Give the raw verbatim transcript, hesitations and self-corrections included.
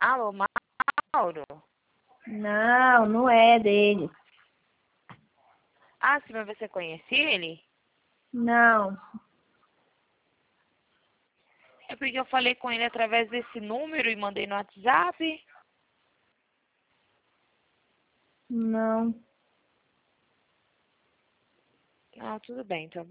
Alô, Mauro? Não, não é dele. Ah, sim, mas você conhecia ele? Não. É porque eu falei com ele através desse número e mandei no WhatsApp. Não. Ah, tudo bem, então.